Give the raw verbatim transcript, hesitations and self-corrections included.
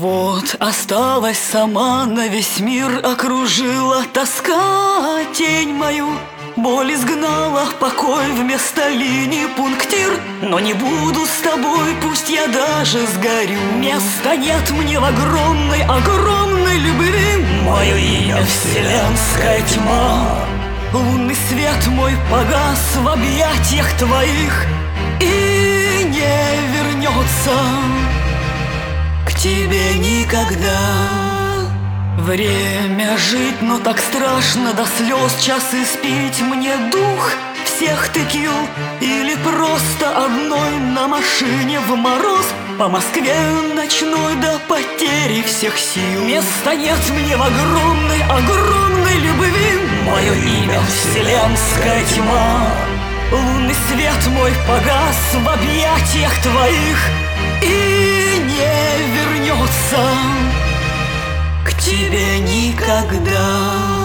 Вот осталась сама, на весь мир окружила тоска тень мою. Боль изгнала, покой вместо линии пунктир. Но не буду с тобой, пусть я даже сгорю. Места нет мне в огромной, огромной любви. Мое имя вселенская тьма. Лунный свет мой погас в объятиях твоих и не вернется к тебе никогда. Время жить, но так страшно до слез час испить. Мне дух всех ты кил, или просто одной на машине в мороз по Москве ночной до потери всех сил. Места нет мне в огромной, огромной любви. Мое имя вселенская тьма. Лунный свет мой погас в объятиях твоих и не вернется к тебе никогда.